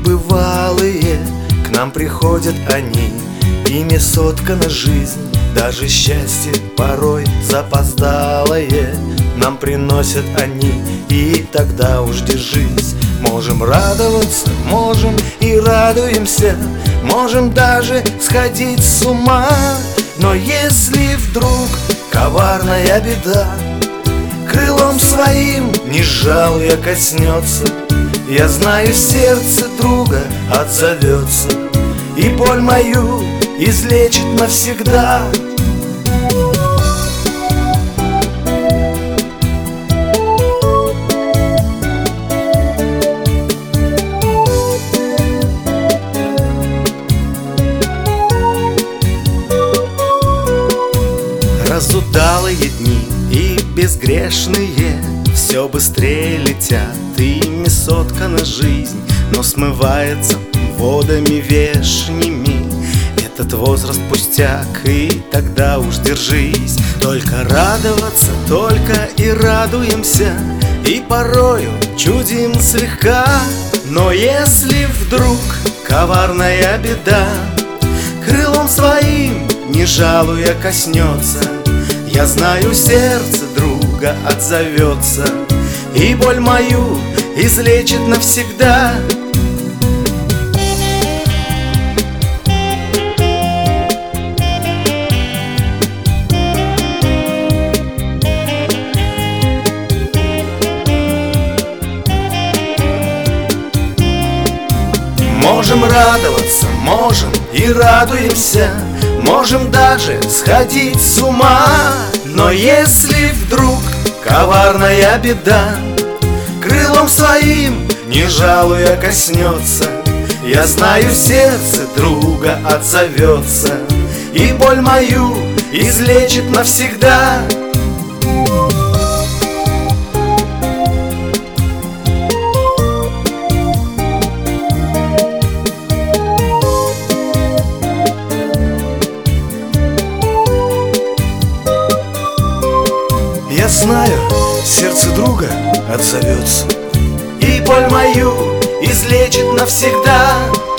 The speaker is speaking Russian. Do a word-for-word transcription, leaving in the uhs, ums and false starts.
небывалые, к нам приходят они. Ими соткана жизнь, даже счастье порой запоздалое нам приносят они. И тогда уж держись. Можем радоваться, можем и радуемся, можем даже сходить с ума. Но если вдруг коварная беда крылом своим не жалуя коснется, я знаю, сердце друга отзовется и боль мою излечит навсегда. Разудалые дни и безгрешные все быстрее летят, ими соткана жизнь, но смывается водами вешними. Этот возраст пустяк, и тогда уж держись. Только радоваться, только и радуемся, и порою чудим слегка. Но если вдруг коварная беда крылом своим не жалуя коснется, я знаю, сердце друга отзовется и боль мою излечит навсегда. Можем радоваться, можем и радуемся, можем даже сходить с ума. Но если вдруг коварная беда крылом своим не жалуя коснется, я знаю, сердце друга отзовется и боль мою излечит навсегда. Я знаю, сердце друга отзовется и боль мою излечит навсегда.